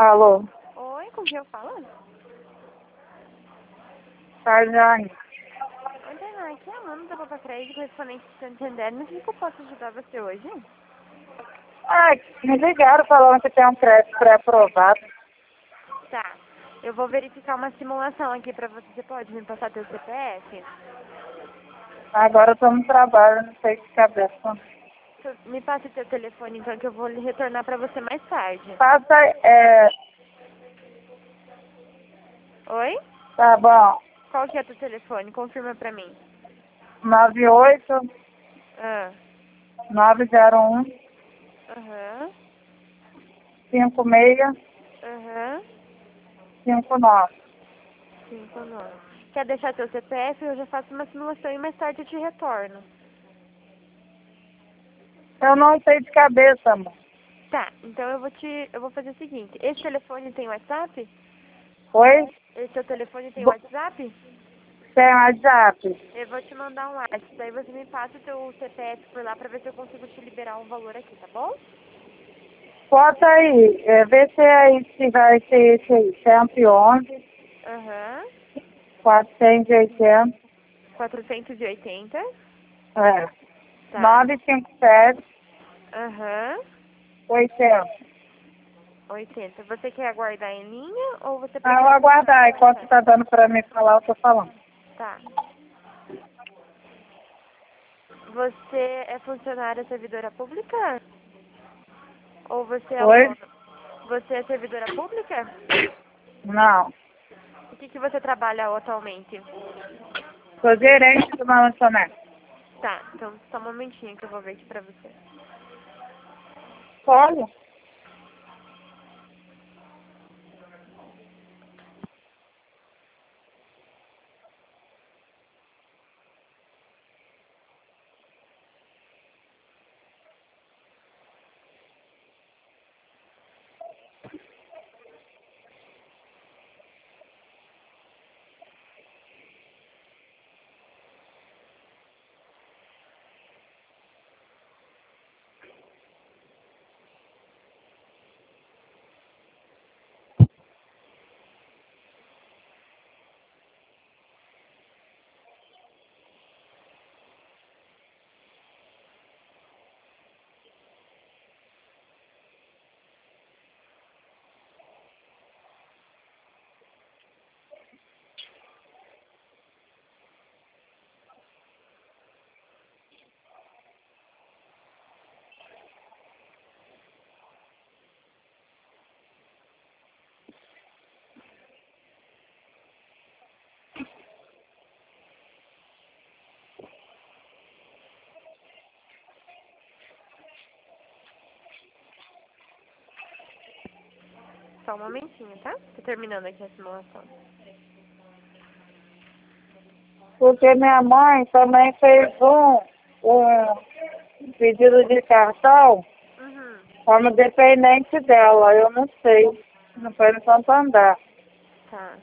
Alô, Oi, com quem eu falo? Tarjane. Oi, Tainá, aqui é a Amanda da Papa Crédito, correspondente de Santander. Não sei que eu posso ajudar você hoje. Ai, me ligaram falando que tem um crédito pré-aprovado. Tá, eu vou verificar uma simulação aqui pra você. Você pode me passar teu CPF? Agora eu tô no trabalho, não sei de cabeça. Me passe teu telefone, então, que eu vou lhe retornar pra você mais tarde. Passa, Oi? tá bom, Qual que é teu telefone? Confirma pra mim. 98 Ah, 901 aham, 56 aham, 59. 59. Quer deixar teu CPF? Eu já faço uma simulação e mais tarde eu te retorno. Eu não sei de cabeça, amor. Tá, então eu vou fazer o seguinte. Esse telefone tem WhatsApp? Oi? Esse seu telefone tem Bo- WhatsApp? Tem WhatsApp? Eu vou te mandar um WhatsApp, daí você me passa o teu CPF por lá pra ver se eu consigo te liberar um valor aqui, tá bom? Bota aí, vê se vai ser esse aí. 111 Aham. 480, 480. é, Tá. 957 Aham. 800. 80. Você quer aguardar em linha ou você Ah, eu vou prefere passar aguardar. pelo Enquanto WhatsApp? tá dando pra mim falar, eu tô falando. Tá. Você é funcionária servidora pública? Ou você é Oi? autônoma? Você é servidora pública? Não. O que você trabalha atualmente? Sou gerente de uma lanchonete. Tá, então só um momentinho que eu vou ver aqui pra você. Olha. Só um momentinho, tá? Tô terminando aqui a simulação. Porque minha mãe também fez um pedido de cartão Uhum. como dependente dela. Eu não sei. Não foi no Santander. Tá.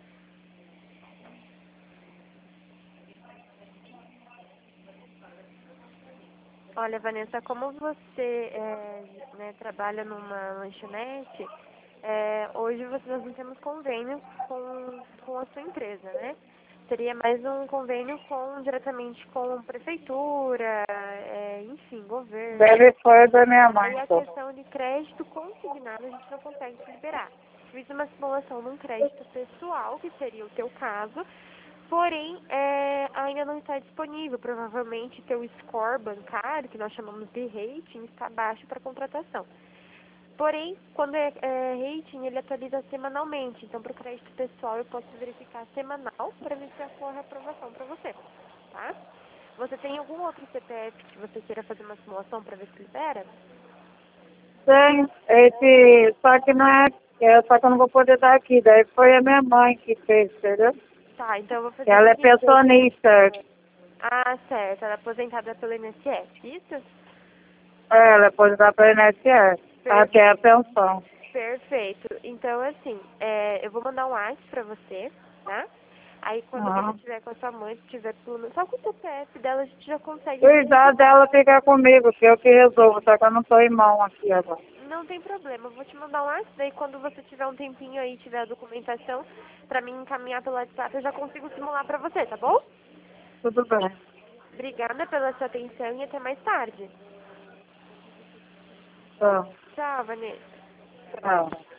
Olha, Vanessa, como você trabalha numa lanchonete, hoje nós não temos convênio com a sua empresa, né? Seria mais um convênio diretamente com prefeitura, enfim, governo. Deve foi da minha Aí mãe, a só. questão de crédito consignado a gente não consegue te liberar. Fiz uma simulação num crédito pessoal, que seria o teu caso, porém ainda não está disponível. Provavelmente teu score bancário, que nós chamamos de rating, está baixo para contratação. Porém, quando é rating, ele atualiza semanalmente. Então, para o crédito pessoal, eu posso verificar semanal para ver se ocorre a aprovação para você, tá? Você tem algum outro CPF que você queira fazer uma simulação para ver se libera? Tem só que não só que eu não vou poder dar aqui. Daí foi a minha mãe que fez, entendeu? Tá, então eu vou fazer o Ela é seguinte. pensionista. Ah, certo. Ela é aposentada pelo INSS, isso? Ela pode dar para a INSS. Até a pensão. Perfeito. Então, assim, eu vou mandar um WhatsApp pra você, tá? Aí quando você estiver com a sua mãe, se tiver tudo, só com o CPF dela a gente já consegue. Cuidar dela fica comigo, que eu que resolvo, só que eu não tô em mão aqui agora. Não tem problema, eu vou te mandar um WhatsApp, daí quando você tiver um tempinho aí, tiver a documentação, pra mim encaminhar pelo WhatsApp, eu já consigo simular pra você, tá bom? Tudo bem. Obrigada pela sua atenção e até mais tarde. Tá. Tchau, Vanessa. Tchau.